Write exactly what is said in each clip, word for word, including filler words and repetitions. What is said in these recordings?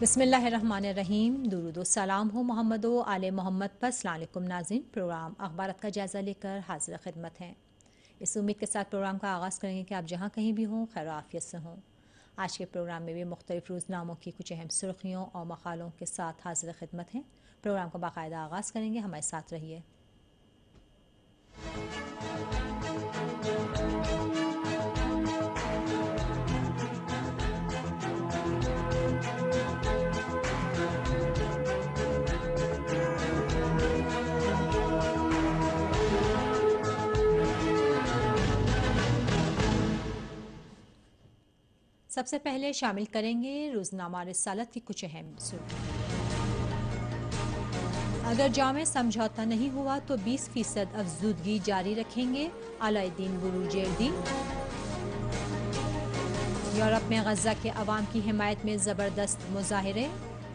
بسم اللہ الرحمن الرحیم۔ درود و سلام ہو محمد و آل محمد پر۔ السلام علیکم ناظرین، پروگرام اخبارات کا جائزہ لے کر حاضر خدمت ہیں۔ اس امید کے ساتھ پروگرام کا آغاز کریں گے کہ آپ جہاں کہیں بھی ہوں خیر و عافیت سے ہوں۔ آج کے پروگرام میں بھی مختلف روزناموں کی کچھ اہم سرخیوں اور مقالوں کے ساتھ حاضر خدمت ہیں۔ پروگرام کا باقاعدہ آغاز کریں گے، ہمارے ساتھ رہیے۔ سب سے پہلے شامل کریں گے روزنامہ رسالت کی کچھ اہم سرخیاں۔ اگر جامع سمجھوتا نہیں ہوا تو بیس فیصد افزودگی جاری رکھیں گے، علاء الدین بروجردی۔ یورپ میں غزہ کے عوام کی حمایت میں زبردست مظاہرے۔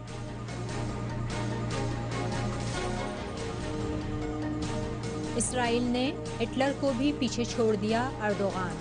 اسرائیل نے ہٹلر کو بھی پیچھے چھوڑ دیا، اردوغان۔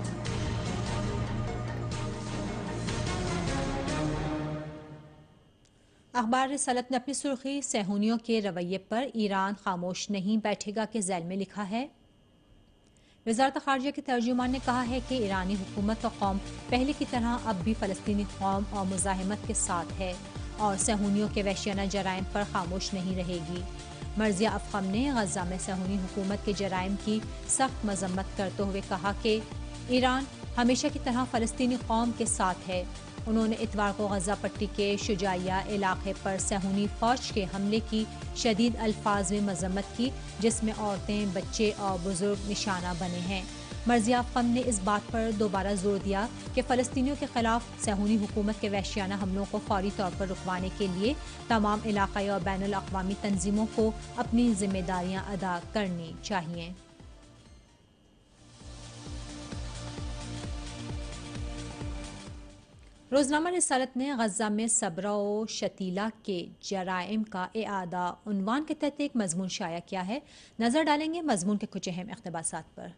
اخبار رسالت نے اپنی سرخی صہیونیوں کے رویے پر ایران خاموش نہیں بیٹھے گا کے ذیل میں لکھا ہے۔ وزارت خارجہ کے ترجمان نے کہا ہے کہ ایرانی حکومت اور قوم پہلے کی طرح اب بھی فلسطینی قوم اور مزاحمت کے ساتھ ہے اور صہیونیوں کے وحشیانہ جرائم پر خاموش نہیں رہے گی۔ مرضیہ افخم نے غزہ میں صہیونی حکومت کے جرائم کی سخت مذمت کرتے ہوئے کہا کہ ایران ہمیشہ کی طرح فلسطینی قوم کے ساتھ ہے۔ انہوں نے اتوار کو غزہ پٹی کے شجاعیہ علاقے پر صہیونی فوج کے حملے کی شدید الفاظ میں مذمت کی، جس میں عورتیں، بچے اور بزرگ نشانہ بنے ہیں۔ مرضیہ افخم نے اس بات پر دوبارہ زور دیا کہ فلسطینیوں کے خلاف صہیونی حکومت کے وحشیانہ حملوں کو فوری طور پر رکوانے کے لیے تمام علاقائی اور بین الاقوامی تنظیموں کو اپنی ذمہ داریاں ادا کرنی چاہیے۔ روزنامہ رسالت نے غزہ میں صبرا و شتیلہ کے جرائم کا اعادہ عنوان کے تحت ایک مضمون شائع کیا ہے۔ نظر ڈالیں گے مضمون کے کچھ اہم اقتباسات پر۔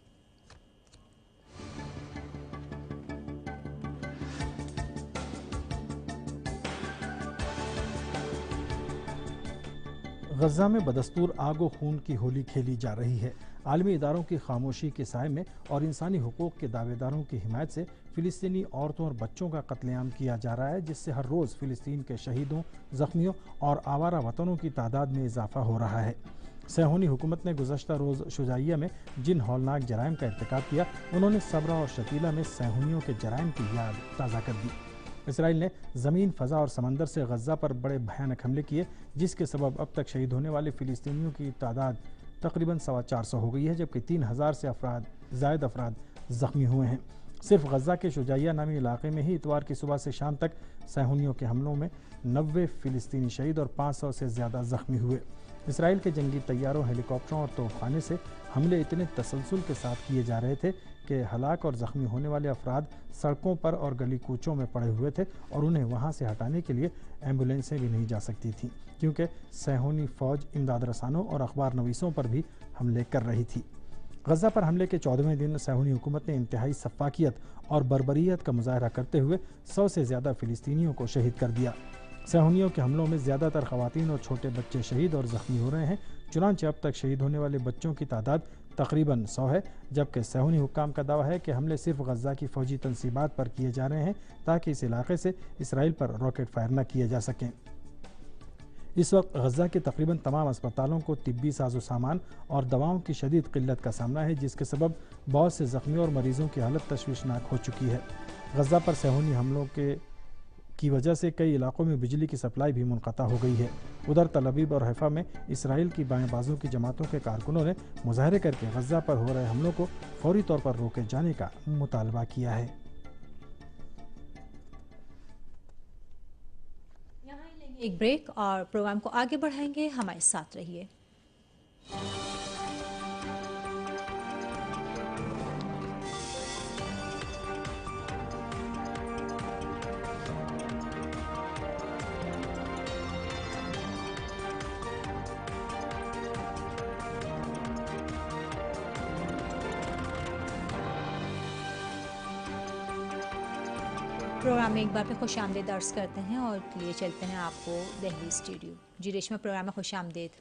غزہ میں بدستور آگ و خون کی ہولی کھیلی جا رہی ہے۔ عالمی اداروں کی خاموشی کے سائے میں اور انسانی حقوق کے دعوے داروں کی حمایت سے فلسطینی عورتوں اور بچوں کا قتل عام کیا جا رہا ہے، جس سے ہر روز فلسطین کے شہیدوں، زخمیوں اور آوارہ وطنوں کی تعداد میں اضافہ ہو رہا ہے۔ صہیونی حکومت نے گزشتہ روز شجاعیہ میں جن ہولناک جرائم کا ارتکاب کیا، انہوں نے صبرا اور شتیلہ میں صہیونیوں کے جرائم کی یاد تازہ کر دی۔ اسرائیل نے زمین، فضا اور سمندر سے غزہ پر بڑے بھیانک حملے کیے، جس کے سبب اب تک شہید ہونے والے فلسطینیوں کی تعداد تقریباً سوا چار سو ہو گئی ہے، جبکہ تین ہزار سے افراد زائد افراد زخمی ہوئے ہیں۔ صرف غزہ کے شجاعیہ نامی علاقے میں ہی اتوار کی صبح سے شام تک صہیونیوں کے حملوں میں نوے فلسطینی شہید اور پانچ سو سے زیادہ زخمی ہوئے۔ اسرائیل کے جنگی طیاروں، ہیلی کاپٹروں اور توپ خانے سے حملے اتنے تسلسل کے ساتھ کیے جا رہے تھے کہ ہلاک اور زخمی ہونے والے افراد سڑکوں پر اور گلی کوچوں میں پڑے ہوئے تھے اور انہیں وہاں سے ہٹانے کے لیے ایمبولینسیں بھی نہیں جا سکتی تھیں، کیونکہ صہیونی فوج امداد رسانوں اور اخبار نویسوں پر بھی حملے کر رہی تھی۔ غزہ پر حملے کے چودھویں دن صہیونی حکومت نے انتہائی سفاکیت اور بربریت کا مظاہرہ کرتے ہوئے سو سے زیادہ فلسطینیوں کو شہید کر دیا۔ صہیونیوں کے حملوں میں زیادہ تر خواتین اور چھوٹے بچے شہید اور زخمی ہو رہے ہیں، چنانچہ اب تک شہید ہونے والے بچوں کی تعداد تقریباً سو ہے، جبکہ صہیونی حکام کا دعویٰ ہے کہ حملے صرف غزہ کی فوجی تنصیبات پر کیے جا رہے ہیں تاکہ اس علاقے سے اسرائیل پر راکٹ فائر نہ کیے جا سکیں۔ اس وقت غزہ کے تقریباً تمام اسپتالوں کو طبی ساز و سامان اور دواؤں کی شدید قلت کا سامنا ہے، جس کے سبب بہت سے زخمیوں اور مریضوں کی حالت تشویشناک ہو چکی ہے۔ غزہ پر صہیونی حملوں کے کی وجہ سے کئی علاقوں میں بجلی کی سپلائی بھی منقطع ہو گئی ہے۔ ادھر تل ابیب اور حیفا میں اسرائیل کی بائیں بازو کی جماعتوں کے کارکنوں نے مظاہرے کر کے غزہ پر ہو رہے حملوں کو فوری طور پر روکے جانے کا مطالبہ کیا ہے۔ یہاں لیں گے ایک بریک اور پروگرام کو آگے بڑھائیں گے، ہمارے ساتھ رہیے۔ प्रोग्राम में एक बार फिर खुश आमदेद अर्ज करते हैं और लिए चलते हैं आपको दिल्ली स्टूडियो। जी रेशमा, प्रोग्राम में खुश आमदेद।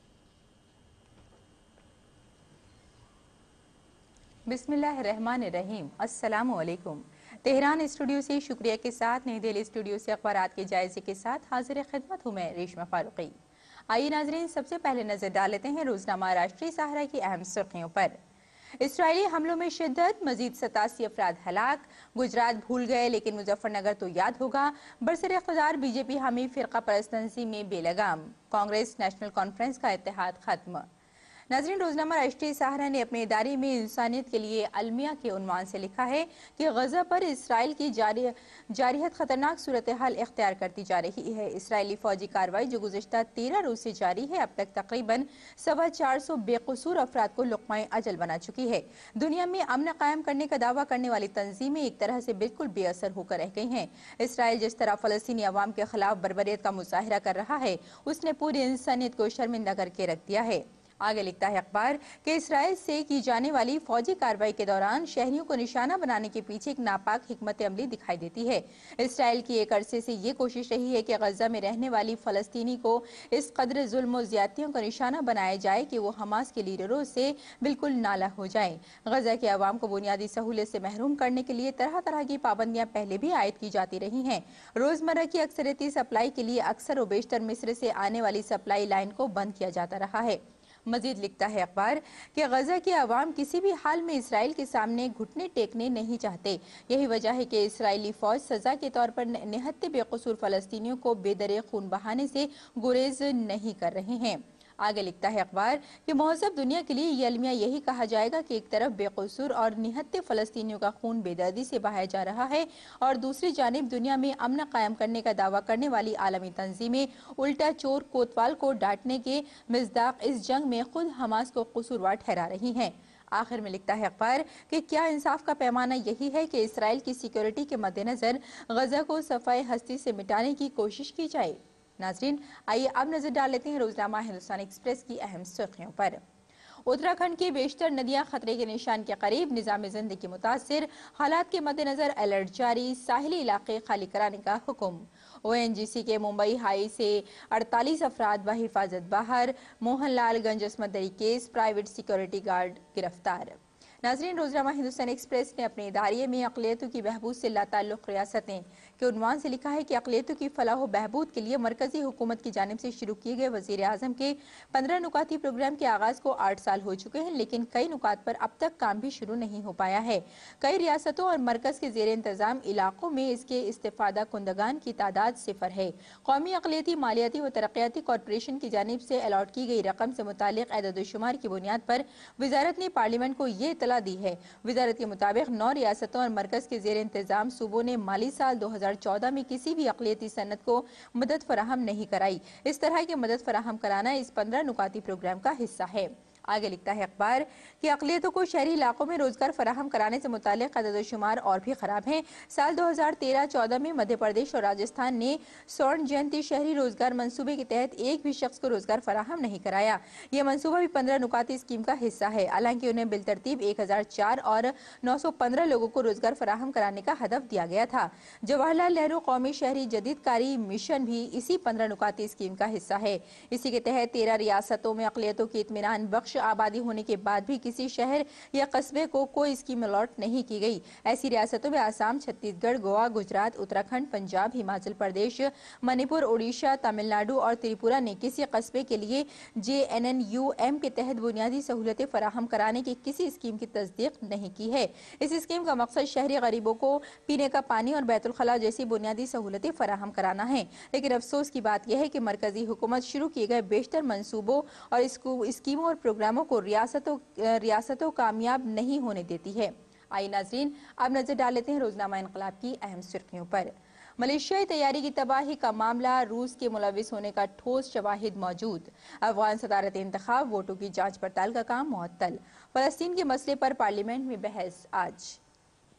बिस्मिल्लाहिर्रहमानिर्रहीम, अस्सलामु अलैकुम। तेहरान स्टूडियो से शुक्रिया के साथ नई दिल्ली स्टूडियो से अखबारात के जायजे के साथ हाजिर खिदमत हूँ मैं रेशमा फारूकी। आइए नाजरीन, सबसे पहले नजर डाल लेते हैं रोजनामा राष्ट्रीय सहारा की अहम सुर्खियों पर। इसराइली हमलों में शिद्दत, मजीद सतासी अफराद हलाक। गुजरात भूल गए लेकिन मुजफ्फरनगर तो याद होगा। बरसर इख्तियार बीजेपी हामी फिरका परस्त तंजीम में बेलगाम। कांग्रेस नेशनल कॉन्फ्रेंस का इत्तेहाद खत्म। नाज़रीन, रोजनामा राष्ट्रीय सहारा ने अपने इदारे में इंसानियत के लिए अलमिया के उन्वान से लिखा है कि गजा पर इसराइल की जारी जारियत खतरनाक सूरत हाल इख्तियार करती जा रही है। इसराइली फौजी कार्रवाई जो गुज़िश्ता तेरह रोज से जारी है, अब तक तकरीबन सवा चार सौ बेकसूर अफराद को लुक़्माए अजल बना चुकी है। दुनिया में अमन कायम करने का दावा करने वाली तंजीमें एक तरह से बिल्कुल बेअसर होकर रह गई हैं। इसराइल जिस तरह फ़लस्तीनी अवाम के खिलाफ बर्बरियत का मुजाहिरा कर रहा है, उसने पूरी इंसानियत को शर्मिंदा करके रख दिया है। आगे लिखता है अखबार कि इसराइल से की जाने वाली फौजी कार्रवाई के दौरान शहरियों को निशाना बनाने के पीछे एक नापाक हिकमत अमली दिखाई देती है। इसराइल की एक अरसे से ये कोशिश रही है कि गजा में रहने वाली फलस्तीनी को इस कदर जुल्म और ज्यादतियों का निशाना बनाया जाए कि वो हमास के लीडरों से बिल्कुल नाला हो जाए। गजा के अवाम को बुनियादी सहूलियत से महरूम करने के लिए तरह तरह की पाबंदियां पहले भी आयद की जाती रही हैं। रोजमर्रा की अक्सरियती सप्लाई के लिए अक्सर और बेशतर मिस्र से आने वाली सप्लाई लाइन को बंद किया जाता रहा है। मजीद लिखता है अखबार कि गजा के अवाम किसी भी हाल में इसराइल के सामने घुटने टेकने नहीं चाहते। यही वजह है कि इसराइली फौज सजा के तौर पर निहत्ते बेकसूर फलस्तीनियों को बेदरे खून बहाने से गुरेज नहीं कर रहे हैं। आगे लिखता है अखबार कि महज़ब दुनिया के लिए ये अलमिया यही कहा जाएगा कि एक तरफ बेकसूर और निहत्ते फलस्तीनियों का खून बेदर्दी से बहाया जा रहा है और दूसरी जानिब दुनिया में अमन कायम करने का दावा करने वाली आलमी तंजीमें उल्टा चोर कोतवाल को डांटने के मिज़दाक इस जंग में खुद हमास को कसूरवार ठहरा रही हैं। आखिर में लिखता है अखबार कि क्या इंसाफ का पैमाना यही है कि इसराइल की सिक्योरिटी के मद्देनजर गजा को सफाई हस्ती से मिटाने की कोशिश की जाए। नाजरीन, आइए अब नजर डाल लेते हैं रोजनामा हिंदुस्तान एक्सप्रेस की अहम सुर्खियों पर। उत्तराखंड की बेशतर नदियां खतरे के निशान के करीब, निजाम जिंदगी मुतासिर, हालात के मद्देनजर अलर्ट जारी, साहिली इलाके खाली कराने का हुक्म। ओ एन जी सी के मुंबई हाई से अड़तालीस अफराद व हिफाजत बाहर, मोहनलाल गंज अस्मत दरी केस, प्राइवेट सिक्योरिटी गार्ड गिरफ्तार। नाजरीन, रोजनामा हिंदुस्तान एक्सप्रेस ने अपने इदारे में अक़लियतों की बहबूद से लाताल्लुक़ रियासतें के उन्वान से लिखा है कि अक़लियतों की फलाह व बहबूद के लिए मरकजी हुकूमत की जानिब से शुरू किए गए वज़ीर आज़म के पंद्रह नुकाती प्रोग्राम के आगाज़ को आठ साल हो चुके हैं, लेकिन कई नुकात पर अब तक काम भी शुरू नहीं हो पाया है। कई रियासतों और मरकज़ के ज़ेर इंतज़ाम इलाकों में इसके इस्तिफ़ादा कुंदगान की तादाद सिफर है। कौमी अक़लियती मालियाती व तरक्याती कॉरपोरेशन की जानिब से अलॉट की गई रकम से मुतालिक एदद-ओ-शुमार की बुनियाद पर वज़ारत ने पार्लियामेंट को ये इत्तला दी है। वज़ारत के मुताबिक नौ रियासतों और मरकज़ के ज़ेर इंतज़ाम सूबों ने माली साल दो हजार चौदह में किसी भी अक़लियती सनत को मदद फराहम नहीं कराई। इस तरह की मदद फराहम कराना इस पंद्रह नुकाती प्रोग्राम का हिस्सा है। आगे लिखता है अखबार कि अक़लियतों को शहरी इलाकों में रोजगार फराहम कराने से मुताल्लिक़ अदद-ओ-शुमार और भी खराब हैं। साल दो हजार तेरह चौदह में मध्य प्रदेश और राजस्थान ने स्वर्ण जयंती शहरी रोजगार मंसूबे के तहत एक भी शख्स को रोजगार फराहम नहीं कराया। यह मंसूबा भी पंद्रह नुकाती स्कीम का हिस्सा है। हालांकि उन्हें बिलतरतीब एक हजार चार और नौ सौ पंद्रह लोगों को रोजगार फराहम कराने का हदफ दिया गया था। जवाहरलाल नेहरू कौमी शहरी जदीदकारी मिशन भी इसी पंद्रह नुकाती स्कीम का हिस्सा है। इसी के तहत तेरह रियासतों में अक़लियतों की इत्मीनान बख्श आबादी होने के बाद भी किसी शहर या कस्बे को कोई स्कीम अलॉट नहीं की गई। ऐसी रियासतों में आसाम, छत्तीसगढ़, गोवा, गुजरात, उत्तराखंड, पंजाब, हिमाचल प्रदेश, मणिपुर, ओडिशा, तमिलनाडु और त्रिपुरा ने किसी कस्बे के लिए J N N U R M तहत बुनियादी सहूलतें फराहम कराने की किसी स्कीम की तस्दीक नहीं की है। इस स्कीम का मकसद शहरी गरीबों को पीने का पानी और बैतुल खला जैसी बुनियादी सहूलतें फराहम कराना है। लेकिन अफसोस की बात यह है कि मरकजी हुकूमत शुरू किए गए बेशतर मंसूबों और स्कीमों और प्रोग्रामों को रियासतों रियासतों कामयाब नहीं होने देती है। आई नाजरीन, अब नजर डाल लेते हैं रोजनामा इनकलाब की अहम सुर्खियों पर। मलेशियाई तैयारी की तबाही का मामला, रूस के मुलविस होने का ठोस शवाहिद मौजूद। अफगान सदारत इंतखाब, वोटों की जांच पड़ताल का काम मुअत्तल। फलस्तीन के मसले पर पार्लियामेंट में बहस आज।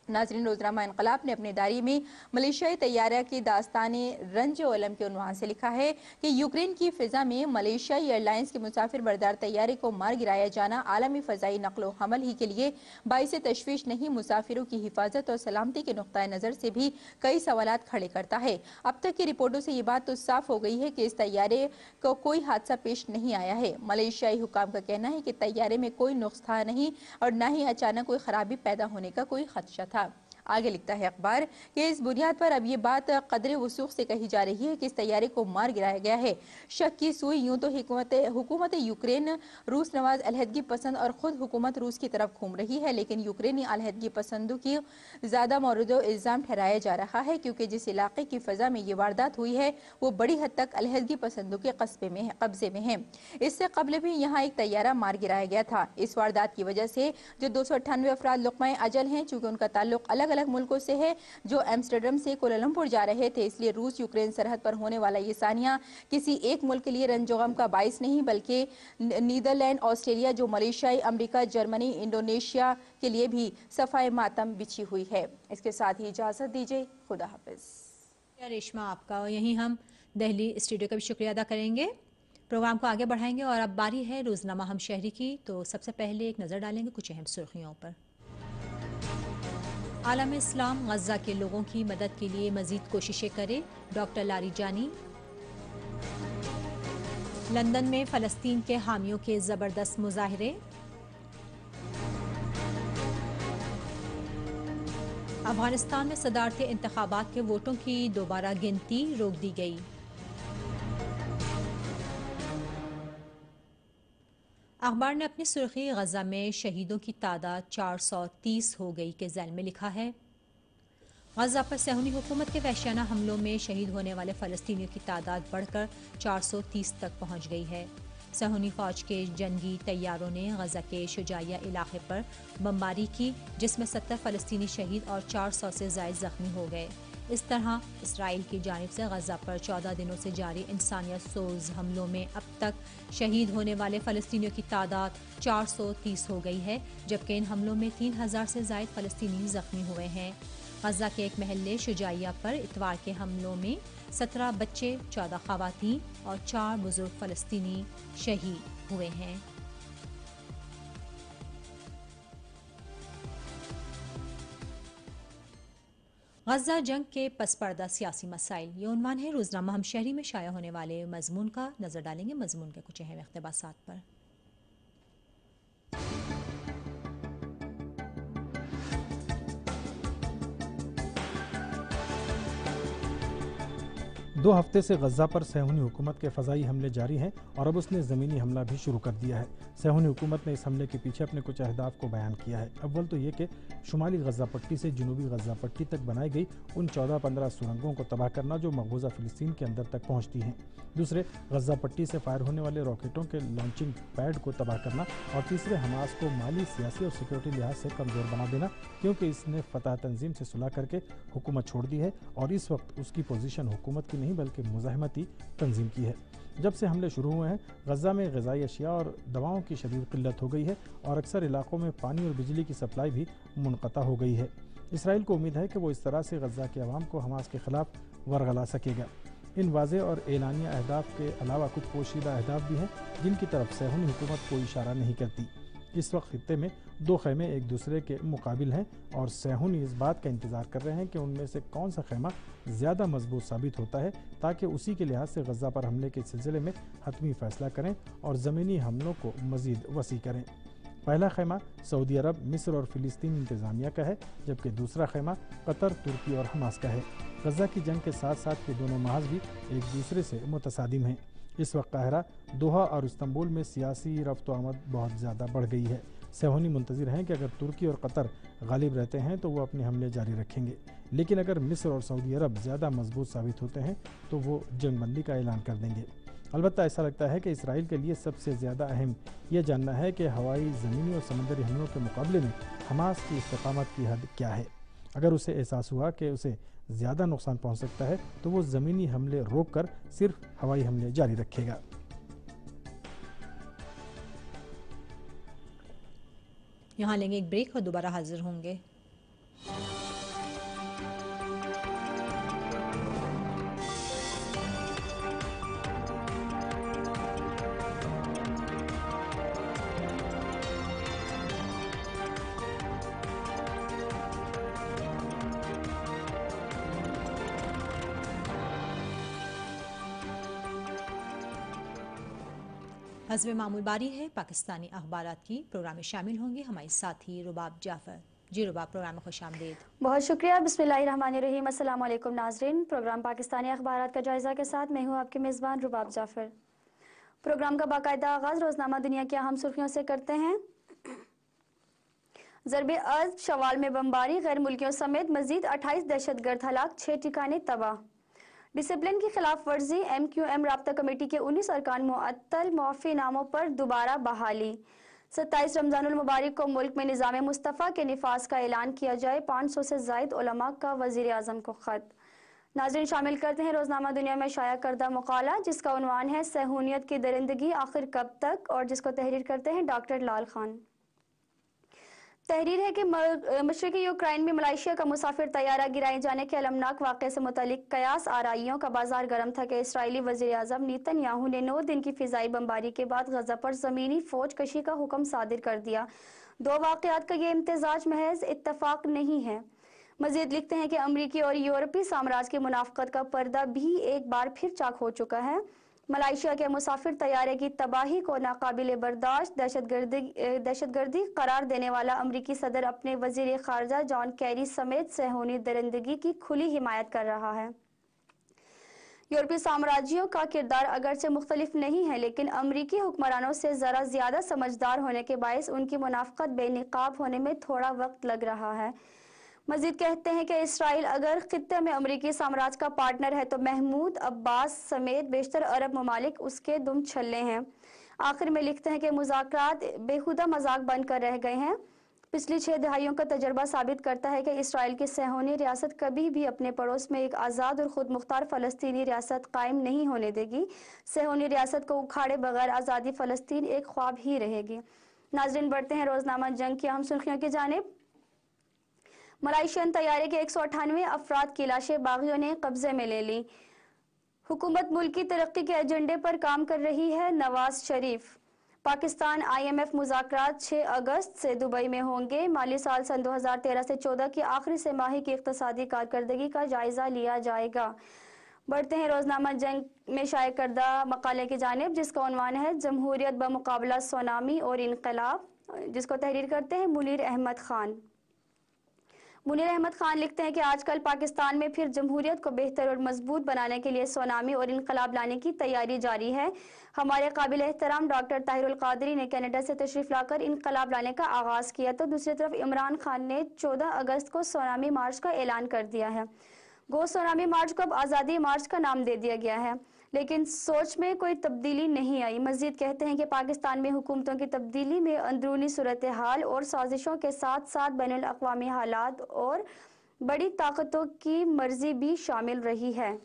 नाज़रीन, रोज़नामा इनकलाब ने अपनी डायरी में मलेशियाई तैयारा की दास्तान रंज ओलम के उन्वान से लिखा है कि यूक्रेन की फ़िज़ा में मलेशियाई एयरलाइंस के मुसाफिर बरदार तैयारे को मार गिराया जाना आलमी फ़ज़ाई नक़्ल हमल ही के लिए बाइस तशवीश नहीं, मुसाफिरों की हिफाजत और सलामती के नुक़्ता नज़र से भी कई सवालात खड़े करता है। अब तक की रिपोर्टों से ये बात तो साफ हो गई है कि इस तैयारे को कोई हादसा पेश नहीं आया है। मलेशियाई हुकाम का कहना है कि तैयारे में कोई नुक्स था नहीं और न ही अचानक कोई खराबी पैदा होने का कोई खदशा था। आगे लिखता है अखबार कि इस बुनियाद पर अब ये बात कदरे वसूख से कही जा रही है कि इस तैयारे को मार गिराया गया है। शक की सुई यूं तो हुकूमत हुकूमत यूक्रेन रूस नवाज अलहदगी पसंद और ख़ुद हुकूमत रूस की तरफ घूम रही है, लेकिन यूक्रेनी अलहदगी पसंदों की ज़्यादा मौरूद इल्ज़ाम ठहराया जा रहा है क्योंकि जिस इलाके की फ़ज़ा में ये वारदात हुई है वो बड़ी हद तक अलहदगी पसंदों के कस्बे में कब्जे में है। इससे कबल भी यहाँ एक तैयारा मार गिराया गया था। इस वारदात की वजह से जो दो सौ अट्ठानवे अफराद लुक़्मा अजल हैं, चूँकि उनका ताल्लुक अलग अलग मुल्कों से है जो एम्स्टर्डम से कोलालमपुर जा रहे थे, इसलिए रूस यूक्रेन सरहद पर होने वाला ये सानिया किसी एक मुल्क के लिए रंजो गम का बाइस नहीं बल्कि नीदरलैंड, ऑस्ट्रेलिया, जो मलेशिया, अमेरिका, जर्मनी, इंडोनेशिया के लिए भी सफाए मातम बिछी हुई है। इसके साथ ही इजाज़त दीजिए, खुदा हाफिज़। रेशमा, आपका यहीं हम दिल्ली स्टूडियो का भी शुक्रिया अदा करेंगे। प्रोग्राम को आगे बढ़ाएंगे और अब बारी है रोज़नामा हम शहरी की। तो सबसे पहले एक नज़र डालेंगे कुछ अहम सुर्खियों पर। आलम इस्लाम गज़ा के लोगों की मदद के लिए मज़ीद कोशिशें करे, डॉक्टर लारीजानी। लंदन में फ़लस्तीन के हामियों के ज़बरदस्त मुजाहरे। अफगानिस्तान में सदारती इंतखाबात के वोटों की दोबारा गिनती रोक दी गई। अखबार ने अपनी सुर्खी गजा में शहीदों की तादाद चार सौ तीस हो गई के ज़ैल में लिखा है, गजा पर सहूनी हुकूमत के वहशियाना हमलों में शहीद होने वाले फ़लस्तीनियों की तादाद बढ़कर चार सौ तीस तक पहुँच गई है। सहूनी फ़ौज के जंगी तैयारों ने गजा के शुजाइया इलाके पर बमबारी की, जिसमें सत्तर फ़लस्तीनी शहीद और चार सौ से ज़ायद ज़ख्मी हो गए। इस तरह इसराइल की जानिब से गजा पर चौदह दिनों से जारी इंसानियत सोज हमलों में अब तक शहीद होने वाले फ़लस्तीनियों की तादाद चार सौ तीस हो गई है, जबकि इन हमलों में तीन हज़ार से ज़ायद फ़लस्तीनी ज़ख्मी हुए हैं। गजा के एक महल्ले शुजाइया पर इतवार के हमलों में सत्रह बच्चे, चौदह ख़वातीन और चार बुजुर्ग फ़लस्तीनी शहीद हुए हैं। गजा जंग के पसपर्दा सियासी मसाइल, ये उन्वान है रोज़नामा हम शहरी में शाया होने वाले मजमून का। नज़र डालेंगे मजमून के कुछ अहम इक़्तिबासात पर। दो हफ्ते से गजा पर सहूनी हुकूमत के फ़ज़ाई हमले जारी हैं और अब उसने ज़मीनी हमला भी शुरू कर दिया है। सहूनी हुकूमत ने इस हमले के पीछे अपने कुछ अहदाफ को बयान किया है। अव्वल तो ये कि शुमाली गजा पट्टी से जनूबी गजा पट्टी तक बनाई गई उन चौदह पंद्रह सुरंगों को तबाह करना जो मकबूजा फ़िलिस्तीन के अंदर तक पहुँचती हैं। दूसरे, गजा पट्टी से फायर होने वाले रॉकेटों के लॉन्चिंग पैड को तबाह करना। और तीसरे, हमास को माली, सियासी और सिक्योरिटी लिहाज से कमज़ोर बना देना, क्योंकि इसने फतह तंजीम से सुलह करके हुकूमत छोड़ दी है और इस वक्त उसकी पोजीशन हुकूमत की नहीं बल्कि मुज़ाहमती तंजीम की है। जब से हमले शुरू हुए हैं, गजा में ग़िज़ाई अशिया और दवाओं की शदीद किल्लत हो गई है और अक्सर इलाकों में पानी और बिजली की सप्लाई भी मुनक़ता हो गई है। इसराइल को उम्मीद है कि वो इस तरह से गजा के अवाम को हमास के ख़िलाफ़ वरगला सकेगा। इन वाज़ेह और एलानिया अहदाफ के अलावा कुछ पोशीदा अहदाफ भी हैं जिनकी तरफ सहूनी हुकूमत कोई इशारा नहीं करती। इस वक्त खित्ते में दो खैमे एक दूसरे के मुकाबिल हैं और सहूनी इस बात का इंतज़ार कर रहे हैं कि उनमें से कौन सा खैमा ज़्यादा मजबूत साबित होता है, ताकि उसी के लिहाज से गजा पर हमले के सिलसिले में हतमी फ़ैसला करें और ज़मीनी हमलों को मज़ीद वसी करें। पहला खैमा सऊदी अरब, मिस्र और फ़िलिस्तीन इंतज़ामिया का है, जबकि दूसरा खैमा कतर, तुर्की और हमास का है। गजा की जंग के साथ साथ ये दोनों महाज भी एक दूसरे से मुतसादिम हैं। इस वक्त काहिरा, दोहा और इस्तांबुल में सियासी रफ्त आमद बहुत ज़्यादा बढ़ गई है। सहूनी मुंतज़िर हैं कि अगर तुर्की और कतर गालिब रहते हैं तो वो अपने हमले जारी रखेंगे, लेकिन अगर मिस्र और सऊदी अरब ज़्यादा मजबूत साबित होते हैं तो वो जंग बंदी का ऐलान कर देंगे। अलबत्ता ऐसा लगता है कि इसराइल के लिए सबसे ज़्यादा अहम यह जानना है कि हवाई, ज़मीनी और समंदरी हमलों के मुकाबले में हमास की इस्तकामत की हद क्या है। अगर उसे एहसास हुआ कि उसे ज़्यादा नुकसान पहुंच सकता है तो वो ज़मीनी हमले रोक कर सिर्फ हवाई हमले जारी रखेगा। यहाँ लेंगे एक ब्रेक और दोबारा हाजिर होंगे। हज़ब मामूल बारी है पाकिस्तानी अखबारात की। प्रोग्राम में शामिल होंगे हमारे साथी रुबाब जाफर। जी रुबाब, प्रोग्राम में खुश आमदीद। बहुत शुक्रिया। बिस्मिल्लाहिर्रहमानिर्रहीम। अस्सलाम वालेकुम नाजरीन। प्रोग्राम पाकिस्तानी अखबारात का जायज़ा के साथ मैं हूँ आपकी मेज़बान रुबाब जाफर। प्रोग्राम का बाकायदा आगाज़ रोज़नामा दुनिया की अहम सुर्खियों से करते हैं। ज़रबे अज़्ब शवाल में बमबारी, गैर मुल्कियों समेत मजीद अट्ठाईस दहशतगर्द हलाक, छः ठिकाने तबाह। डिसिप्लिन की खिलाफ वर्जी, एम क्यू एम राब्ता कमेटी के उन्नीस अरकान मुअत्तल, मुआफ़ी नामों पर दोबारा बहाली। सत्ताईस रमज़ानुल मुबारक को मुल्क में निज़ाम मुस्तफ़ा के निफाज का ऐलान किया जाए, पाँच सौ से ज़ायद उलमा का वज़ीर आज़म को ख़त। नाज़रीन, शामिल करते हैं रोज़नामा दुनिया में शाया करदा मक़ाला जिसका उन्वान है सहूनियत की दरिंदगी आखिर कब तक, और जिसको तहरीर करते हैं डॉक्टर लाल खान। तहरीर है कि मशरक़ी यूक्रेन में मलेशिया का मुसाफिर तैयारा गिराए जाने के अलमनाक वाक़े से मुतालिक कयास आराइयों का बाजार गर्म था कि इसराइली वज़ीर आज़म नेतन्याहू ने नौ दिन की फ़िज़ाई बमबारी के बाद गज़ा पर ज़मीनी फ़ौज कशी का हुक्म सादिर कर दिया। दो वाक़यात का ये इम्तिज़ाज महज इत्तफ़ाक़ नहीं है। मज़ीद लिखते हैं कि अमरीकी और यूरोपीय साम्राज्य की मुनाफ़क़त का पर्दा भी एक बार फिर चाक हो चुका है। मलेशिया के मुसाफिर तैयारे की तबाही को नाकाबिले बर्दाश्त दहशतगर्दी दहशतगर्दी करार देने वाला अमरीकी सदर अपने वज़ीर ख़ारजा जॉन कैरी समेत सहूनी दरिंदगी की खुली हिमायत कर रहा है। यूरोपीय साम्राज्यों का किरदार अगरचे मुख्तलिफ नहीं है, लेकिन अमरीकी हुक्मरानों से ज़रा ज़्यादा समझदार होने के बायस उनकी मुनाफ़क़त बेनिकाब होने में थोड़ा वक्त लग रहा है। मजीद कहते हैं कि इसराइल अगर खित्ते में अमरीकी साम्राज्य का पार्टनर है तो महमूद अब्बास समेत बेशतर अरब ममालिक उसके दुम छल्ले हैं। आखिर में लिखते हैं कि मुज़ाकरात बेहुदा मजाक बनकर रह गए हैं। पिछली छः दहाइयों का तजर्बा साबित करता है कि इसराइल की सहूनी रियासत कभी भी अपने पड़ोस में एक आज़ाद और ख़ुद मुख्तार फ़लस्तीनी रियासत कायम नहीं होने देगी। सहूनी रियासत को उखाड़े बगैर आज़ादी फ़लस्तीन एक ख्वाब ही रहेगी। नाज़रीन, बढ़ते हैं रोज़नामा जंग की अहम सुर्खियों की जानिब। मलेशियन तैयारे के एक सौ अट्ठानवे अफराद की लाशें बागियों ने कब्जे में ले ली। हुकूमत मुल्क की तरक्की के एजेंडे पर काम कर रही है, Nawaz Sharif. Pakistan I M F मुज़ाकरात छः अगस्त से दुबई में होंगे। माली साल सन दो हज़ार तेरह से चौदह की आखिरी से माही की इक़्तिसादी कारकर्दगी का जायज़ा लिया जाएगा। बढ़ते हैं रोज़नामा जंग में शाया करदा मकाले की जानिब जिसका उन्वान है जमहूरियत बमुकाबला सुनामी और इनकलाब, जिसको तहरीर करते हैं मुनीर अहमद खान। मुनीर अहमद खान लिखते हैं कि आजकल पाकिस्तान में फिर जमहूरियत को बेहतर और मजबूत बनाने के लिए सुनामी और इनकलाब लाने की तैयारी जारी है। हमारे काबिल एहतराम डॉक्टर ताहिरुल कादरी ने कनाडा से तशरीफ लाकर इनकलाब लाने का आगाज़ किया, तो दूसरी तरफ इमरान खान ने चौदह अगस्त को सुनामी मार्च का ऐलान कर दिया है। गो सुनामी मार्च को अब आज़ादी मार्च का नाम दे दिया गया है, लेकिन सोच में कोई तब्दीली नहीं आई। मजीद कहते हैं कि पाकिस्तान में हुकूमतों की तब्दीली में अंदरूनी सूरत हाल और साजिशों के साथ साथ बैनुल अक़वामी हालात और बड़ी ताकतों की मर्जी भी शामिल रही है।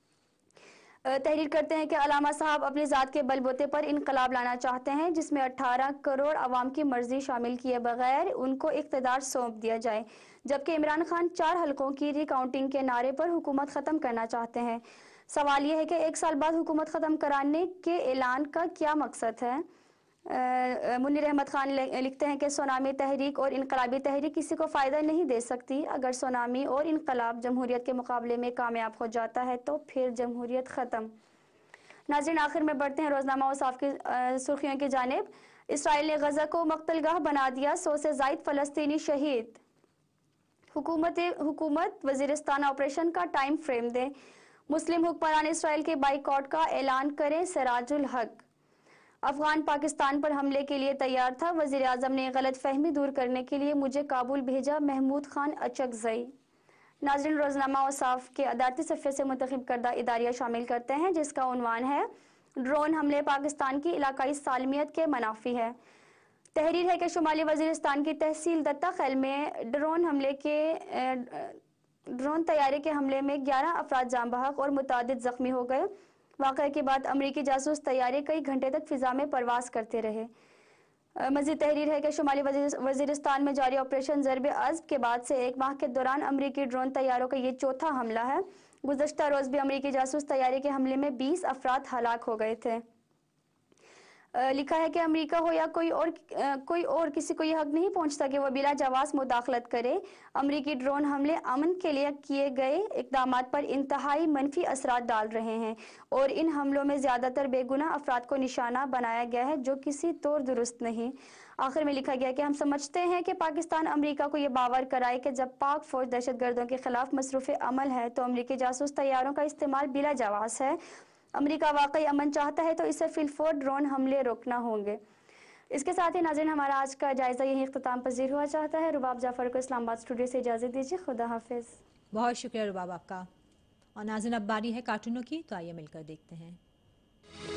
तहरीर करते हैं कि अलामा साहब अपनी ज़ात के बलबूते पर इनकलाब लाना चाहते हैं, जिसमें अठारह करोड़ आवाम की मर्जी शामिल किए बगैर उनको इक़्तिदार सौंप दिया जाए, जबकि इमरान खान चार हलकों की रिकाउंटिंग के नारे पर हुकूमत ख़त्म करना चाहते हैं। सवाल यह है कि एक साल बाद हुकूमत ख़त्म कराने के ऐलान का क्या मकसद है। मुनीर अहमद खान लिखते हैं कि सुनामी तहरीक और इनकलाबी तहरीक किसी को फ़ायदा नहीं दे सकती। अगर सुनामी और इनकलाब जमहूरियत के मुकाबले में कामयाब हो जाता है तो फिर जमहूरियत ख़त्म। नाज़रीन, आखिर में बढ़ते हैं रोज़नामा औसाफ की सुर्खियों की जानिब। इसराइल ने गज़ा को मक़तलगाह बना दिया, सौ से ज़ायद फ़लस्तीनी शहीद। हुकूमत हुकूमत वज़ीरिस्तान ऑपरेशन का टाइम फ्रेम दे। मुस्लिम हुक्मरान इसराइल के बाइकआउट का ऐलान करें, सिराजुल हक। अफगान पाकिस्तान पर हमले के लिए तैयार था, वज़ीर आज़म ने गलत फहमी दूर करने के लिए मुझे काबुल भेजा, महमूद खान अचकज़ई। नाज़रीन, रोज़नामा औसाफ के अदालती सफ़े से मुंतखब करदा इदारिया शामिल करते हैं, जिसका उन्वान है ड्रोन हमले पाकिस्तान की इलाकाई सालमियत के मनाफी है। तहरीर है कि शुमाली वज़ीरिस्तान की तहसील दत्ता खैल में ड्रोन हमले के ड्रोन तैयारे के हमले में ग्यारह अफराद जान बहक और मुतादिद ज़ख्मी हो गए। वाक़े के बाद अमरीकी जासूस तैयारे कई घंटे तक फ़िज़ा में परवास करते रहे। मज़ीद तहरीर है कि शुमाली वज़ीरिस्तान में जारी ऑपरेशन ज़रबे अज़्ब के बाद से एक माह के दौरान अमरीकी ड्रोन तैयारों का ये चौथा हमला है। गुज़श्ता रोज़ भी अमरीकी जासूस तैयारे के हमले में बीस अफराद हलाक हो गए थे। लिखा है कि अमेरिका हो या कोई और कोई और किसी को यह हक नहीं पहुंचता कि वह बिला जवाब मुदाखलत करे। अमेरिकी ड्रोन हमले अमन के लिए किए गए इकदाम पर इंतहाई मनफी असरात डाल रहे हैं और इन हमलों में ज़्यादातर बेगुनाह अफराद को निशाना बनाया गया है जो किसी तौर दुरुस्त नहीं। आखिर में लिखा गया कि हम समझते हैं कि पाकिस्तान अमेरिका को यह बावर कराए कि जब पाक फौज दहशतगर्दों के खिलाफ मसरूफ़ अमल है तो अमेरिकी जासूस तैयारों का इस्तेमाल बिला जवाब है। अमेरिका वाकई अमन चाहता है तो इसे फिलफोर ड्रोन हमले रोकना होंगे। इसके साथ ही नाज़रीन हमारा आज का जायज़ा यही इख्तिताम पजीर हुआ चाहता है। रुबाब जाफर को इस्लामाबाद स्टूडियो से इजाज़त दीजिए। खुदा हाफिज़। बहुत शुक्रिया रुबाब आपका। और नाज़रीन अब बारी है कार्टूनों की, तो आइए मिलकर देखते हैं।